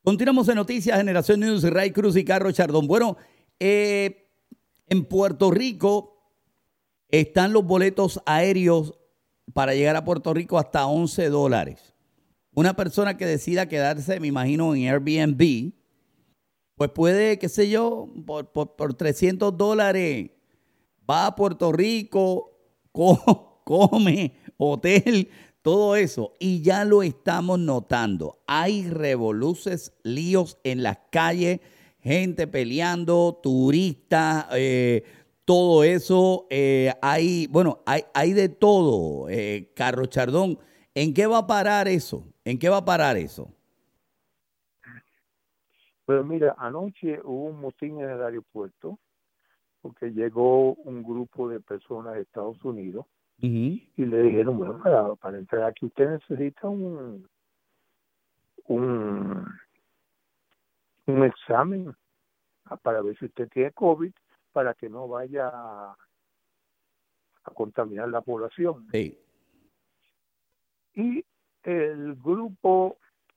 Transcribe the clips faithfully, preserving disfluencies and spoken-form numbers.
Continuamos en Noticias, Generación News, Ray Cruz y Carlos Chardón. Bueno, eh, en Puerto Rico están los boletos aéreos para llegar a Puerto Rico hasta once dólares. Una persona que decida quedarse, me imagino, en Airbnb, pues puede, qué sé yo, por, por, por trescientos dólares va a Puerto Rico, co- come, hotel, todo eso. Y ya lo estamos notando. Hay revoluces, líos en las calles, gente peleando, turistas, eh, todo eso. Eh, hay, bueno, hay, hay de todo, eh, Carlos Chardón. ¿En qué va a parar eso? ¿En qué va a parar eso? Pero mira, anoche hubo un motín en el aeropuerto porque llegó un grupo de personas de Estados Unidos Uh-huh. y le dijeron, bueno, para, para entrar aquí usted necesita un, un, un examen para ver si usted tiene COVID para que no vaya a, a contaminar la población. Sí. Y el grupo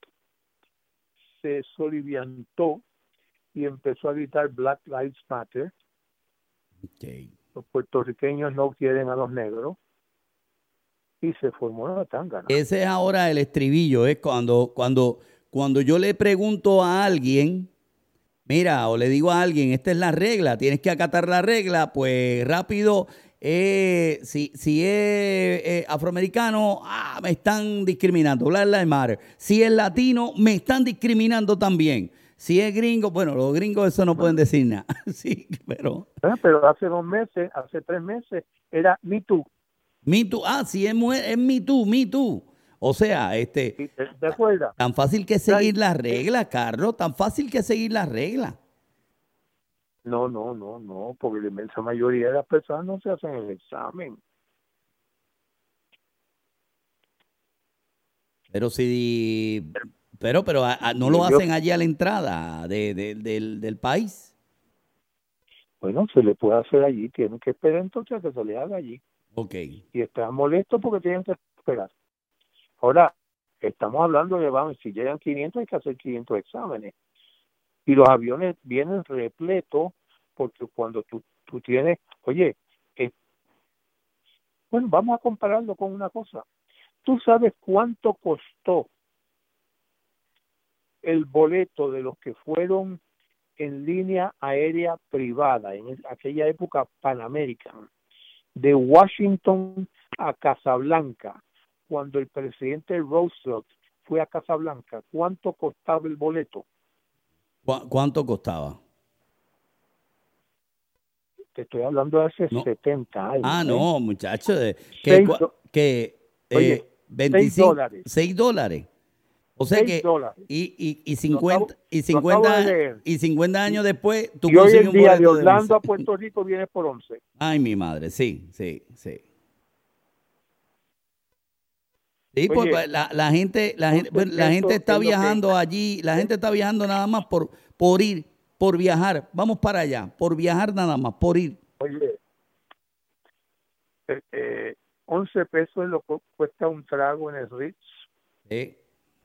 se soliviantó y empezó a gritar Black Lives Matter. Okay. Los puertorriqueños no quieren a los negros y se formó una tangana. Ese es ahora el estribillo, es cuando, cuando, cuando yo le pregunto a alguien, mira, o le digo a alguien, esta es la regla, tienes que acatar la regla, pues rápido, eh, si, si es eh, afroamericano, ah, me están discriminando, Black Lives Matter. Si es latino, me están discriminando también. Si es gringo, bueno, los gringos eso no pueden decir nada, sí, pero... ¿Eh? Pero hace dos meses, hace tres meses, era Me Too. Me too, ah, si es, mujer, es me too, me too. O sea, este, ¿Sí? ¿Te, te acuerdas? tan fácil que Right. seguir las reglas, Carlos, tan fácil que seguir las reglas. No, no, no, no, porque la inmensa mayoría de las personas no se hacen el examen. Pero si, pero, pero a- a- no Y lo ellos, hacen allí a la entrada de, de- del, del país. bueno, se le puede hacer allí, tienen que esperar entonces a que se le haga allí. Ok. Y están molestos porque tienen que esperar. Ahora, estamos hablando de, vamos, si llegan quinientos hay que hacer quinientos exámenes. Y los aviones vienen repletos porque cuando tú, tú tienes, oye, eh, bueno, vamos a compararlo con una cosa. ¿Tú sabes cuánto costó el boleto de los que fueron en línea aérea privada, en aquella época Pan American, de Washington a Casablanca, cuando el presidente Roosevelt fue a Casablanca? ¿Cuánto costaba el boleto? ¿Cu- ¿Cuánto costaba? Te estoy hablando de hace No. setenta Ah, años, ¿eh? no, muchacho, de- que, Seis, cua- do- que oye, eh, seis veinticinco, dólares, seis dólares. O sea seis que, dólares. y, y, y Lo acabo, cincuenta, y lo acabo de cincuenta, leer. y cincuenta Y, años después, tú y hoy consigues en un día de boleto de Orlando once. a Puerto Rico viene por once. Ay, mi madre, sí, sí, sí. Sí, pues Oye, pues, la, la gente, la gente, entonces bueno, la gente eso está es lo que... viajando allí, la gente está viajando nada más por, por ir, por viajar. Vamos para allá, por viajar nada más, por ir. Oye, eh, eh, once pesos es lo que cuesta un trago en el Ritz, Sí.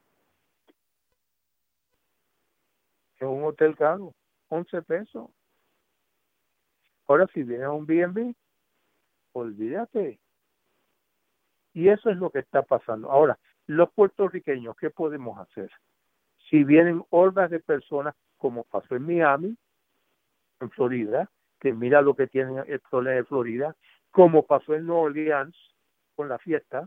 en un hotel caro, once pesos. Ahora, si vienes a un B and B, olvídate. Y eso es lo que está pasando. Ahora, los puertorriqueños, ¿qué podemos hacer? Si vienen hordas de personas, como pasó en Miami, en Florida, que mira lo que tienen el problema de Florida, como pasó en Nueva Orleans con la fiesta,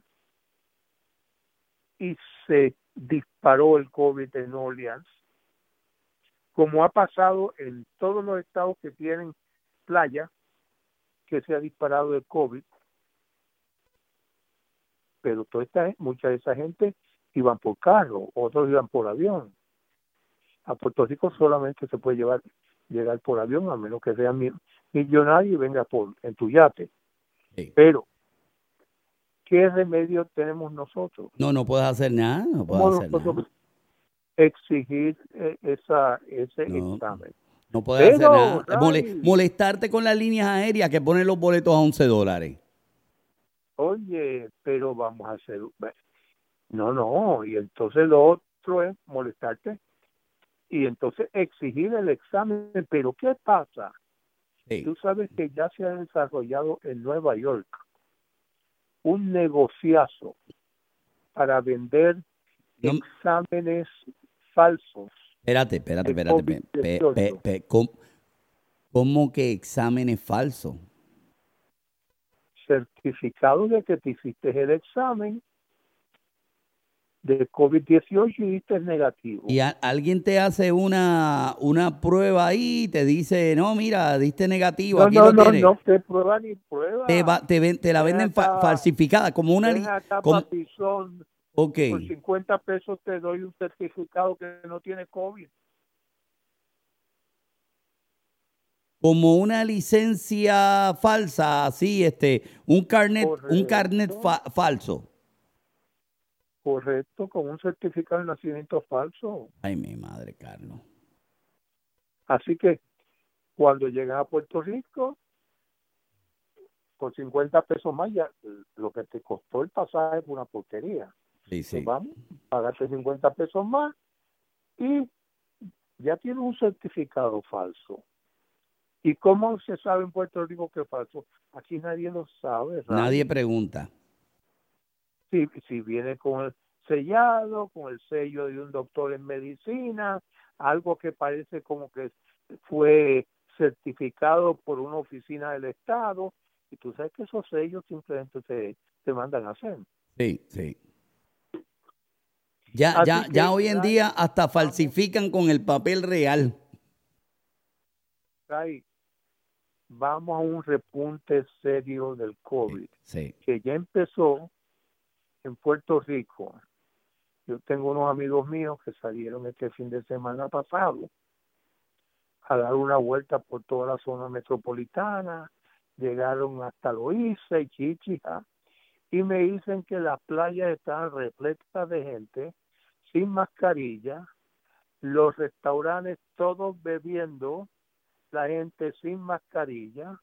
y se disparó el COVID en Nueva Orleans, como ha pasado en todos los estados que tienen playa, que se ha disparado el COVID, pero toda esta, mucha de esa gente iban por carro, otros iban por avión. A Puerto Rico solamente se puede llevar llegar por avión, a menos que sea millonario y venga por en tu yate. Sí. Pero, ¿qué remedio tenemos nosotros? No, no puedes hacer nada, no puedes ¿Cómo hacer nada. nosotros exigir eh, esa ese No, examen? no puedes hacer Pero, nada. Mole- Ray, molestarte con las líneas aéreas que ponen los boletos a once dólares. oye, pero vamos a hacer... No, no, y entonces lo otro es molestarte y entonces exigir el examen. Pero ¿qué pasa? Sí. Tú sabes que ya se ha desarrollado en Nueva York un negociazo para vender No, exámenes falsos espérate, espérate, de espérate. COVID pe- pe- pe- dieciocho. pe- ¿cómo, cómo que exámenes falsos? Certificado de que te hiciste el examen de COVID dieciocho y diste negativo. Y a- alguien te hace una, una prueba ahí y te dice, no, mira, diste negativo, No, aquí no, lo no, tienes. no te prueba ni Te, prueba. va- te, ven- te la Ven venden fa- acá, falsificada, como una... ven li- acá, como- papizón. ok, Por cincuenta pesos te doy un certificado que no tiene COVID. como una licencia falsa, así, este, un carnet, un carnet Correcto, fa- falso. correcto, con un certificado de nacimiento falso. Ay, mi madre, Carlos. Así que cuando llegas a Puerto Rico, por cincuenta pesos más, ya lo que te costó el pasaje fue una porquería. Sí, Pues sí. vamos, pagaste cincuenta pesos más y ya tienes un certificado falso. ¿Y cómo se sabe en Puerto Rico que es falso? Aquí nadie lo sabe, Ray. Nadie pregunta. Si, si viene con el sellado, con el sello de un doctor en medicina, algo que parece como que fue certificado por una oficina del Estado, y tú sabes que esos sellos simplemente te, te mandan a hacer. Sí, sí. Ya, Así ya, que, ya hoy en Ray, día hasta vamos, falsifican con el papel real. Ray, vamos a un repunte serio del COVID, Sí. que ya empezó en Puerto Rico. Yo tengo unos amigos míos que salieron este fin de semana pasado a dar una vuelta por toda la zona metropolitana, llegaron hasta Loíza y Chichija, y me dicen que las playas están repletas de gente sin mascarilla, los restaurantes todos bebiendo, la gente sin mascarilla,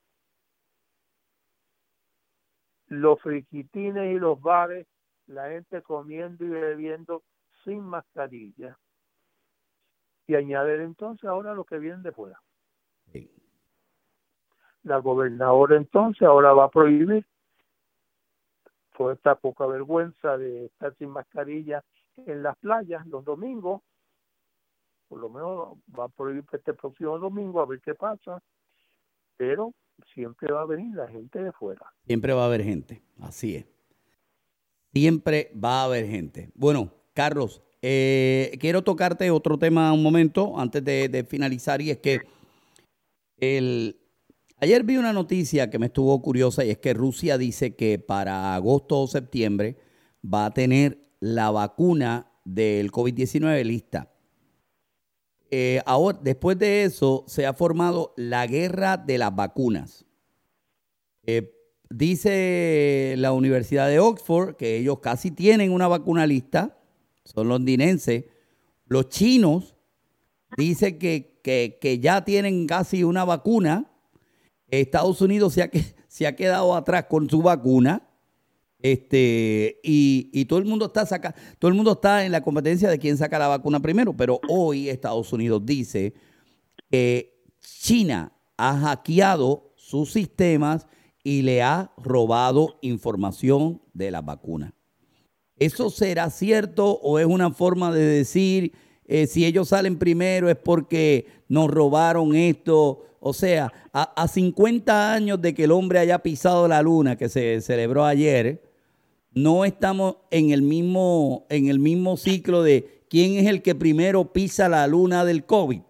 los friquitines y los bares, la gente comiendo y bebiendo sin mascarilla. Y añadir entonces ahora lo que viene de fuera. Sí. La gobernadora entonces ahora va a prohibir toda esta poca vergüenza de estar sin mascarilla en las playas los domingos. Por lo menos va a prohibir este próximo domingo, a ver qué pasa. Pero siempre va a venir la gente de fuera. Siempre va a haber gente, así es. Siempre va a haber gente. Bueno, Carlos, eh, quiero tocarte otro tema un momento antes de, de finalizar, y es que el, ayer vi una noticia que me estuvo curiosa, y es que Rusia dice que para agosto o septiembre va a tener la vacuna del COVID diecinueve lista. Eh, ahora, después de eso, se ha formado la guerra de las vacunas. Eh, dice la Universidad de Oxford que ellos casi tienen una vacuna lista, son londinenses. Los chinos dicen que, que, que ya tienen casi una vacuna. Estados Unidos se ha, se ha quedado atrás con su vacuna. Este, y, y todo el mundo está saca, todo el mundo está en la competencia de quién saca la vacuna primero, pero hoy Estados Unidos dice que China ha hackeado sus sistemas y le ha robado información de la vacuna. ¿Eso será cierto o es una forma de decir eh, si ellos salen primero es porque nos robaron esto? O sea, a, a cincuenta años de que el hombre haya pisado la luna, que se celebró ayer, no estamos en el mismo, en el mismo ciclo de quién es el que primero pisa la luna del COVID.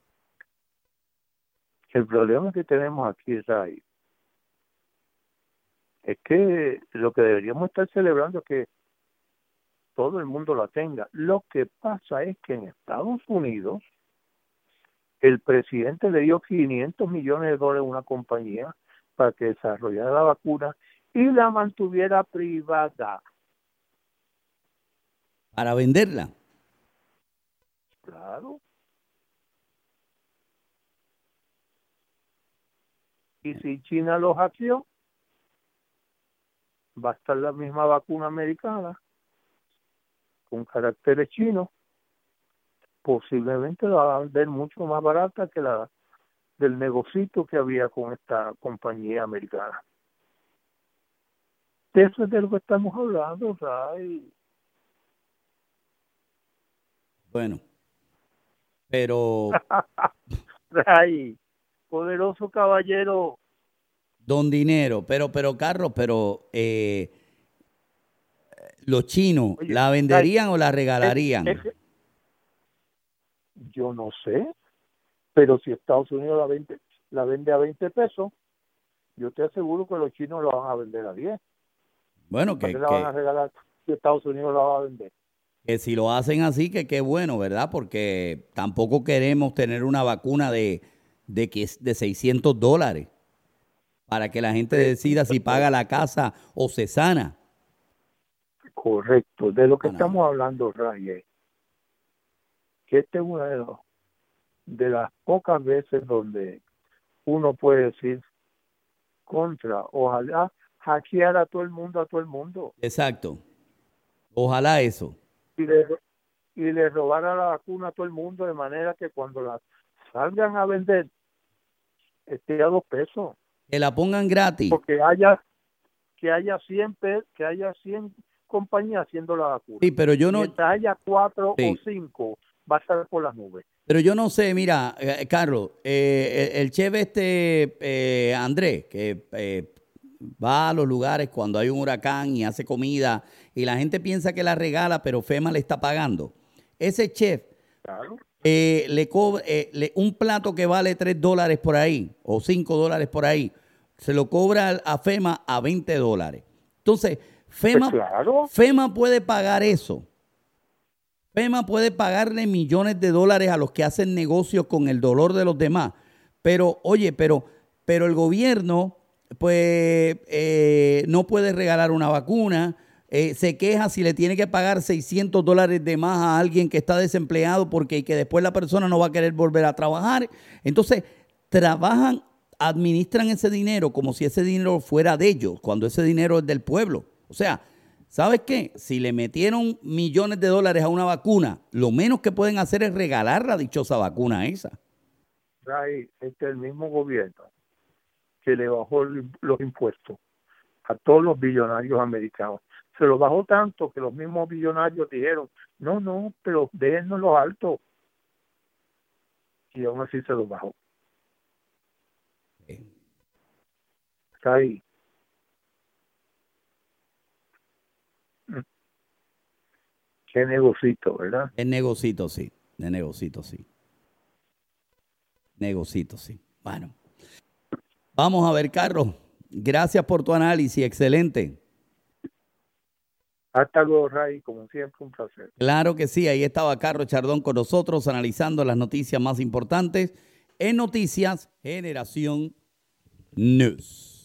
El problema que tenemos aquí, Ray, es que lo que deberíamos estar celebrando es que todo el mundo la tenga. Lo que pasa es que en Estados Unidos el presidente le dio quinientos millones de dólares a una compañía para que desarrollara la vacuna y la mantuviera privada. Para venderla. Claro. Y si China lo hackeó, va a estar la misma vacuna americana con caracteres chinos posiblemente la va a vender mucho más barata que la del negocito que había con esta compañía americana. De eso es de lo que estamos hablando, Ray. Bueno, pero Ray, poderoso caballero. don dinero, pero, pero Carlos, pero eh, los chinos, Oye, ¿la venderían Ray, o la regalarían? es, es, yo no sé, pero si Estados Unidos la vende, la vende a veinte pesos, yo te aseguro que los chinos la van a vender a diez. Bueno, ¿Para que, qué la van a que, regalar si Estados Unidos la va a vender? que si lo hacen así, que qué bueno, ¿verdad? Porque tampoco queremos tener una vacuna de, de, que es de seiscientos dólares para que la gente decida si paga la casa o se sana. Correcto, de lo que No, no. estamos hablando, Ray, es que este es una de, los, de las pocas veces donde uno puede decir contra, ojalá hackear a todo el mundo, a todo el mundo, Exacto. Ojalá eso. y le, y le robara la vacuna a todo el mundo de manera que cuando la salgan a vender esté a dos pesos, Que la pongan gratis. porque haya que haya cien pe- que haya cien compañías haciendo la vacuna. Sí, pero yo no, Mientras haya cuatro Sí. o cinco, va a estar por las nubes. pero yo no sé, mira, eh, Carlos, eh, el, el chef este eh, Andrés, que eh, va a los lugares cuando hay un huracán y hace comida y la gente piensa que la regala, pero FEMA le está pagando. Ese chef Claro. eh, le cobra eh, le- un plato que vale tres dólares por ahí o cinco dólares por ahí, se lo cobra al- a FEMA a veinte dólares. Entonces, FEMA, Pues claro. FEMA puede pagar eso. FEMA puede pagarle millones de dólares a los que hacen negocios con el dolor de los demás. Pero, oye, pero, pero el gobierno, pues, eh, no puede regalar una vacuna. Eh, se queja si le tiene que pagar seiscientos dólares de más a alguien que está desempleado porque que después la persona no va a querer volver a trabajar. Entonces, trabajan, administran ese dinero como si ese dinero fuera de ellos, cuando ese dinero es del pueblo. O sea, ¿sabes qué? Si le metieron millones de dólares a una vacuna, lo menos que pueden hacer es regalar la dichosa vacuna esa. Ray, este es el mismo gobierno que le bajó el- los impuestos a todos los billonarios americanos. Se los bajó tanto que los mismos billonarios dijeron, no, no, pero déjennos los altos. Y aún así se los bajó. Sí. Está ahí. Qué negocito, ¿verdad? Es negocito, sí. De negocito, sí. Negocito, sí. Bueno. Vamos a ver, Carlos. Gracias por tu análisis. Excelente. Hasta luego, Ray, como siempre, un placer. Claro que sí. Ahí estaba Carlos Chardón con nosotros analizando las noticias más importantes en Noticias Generación News.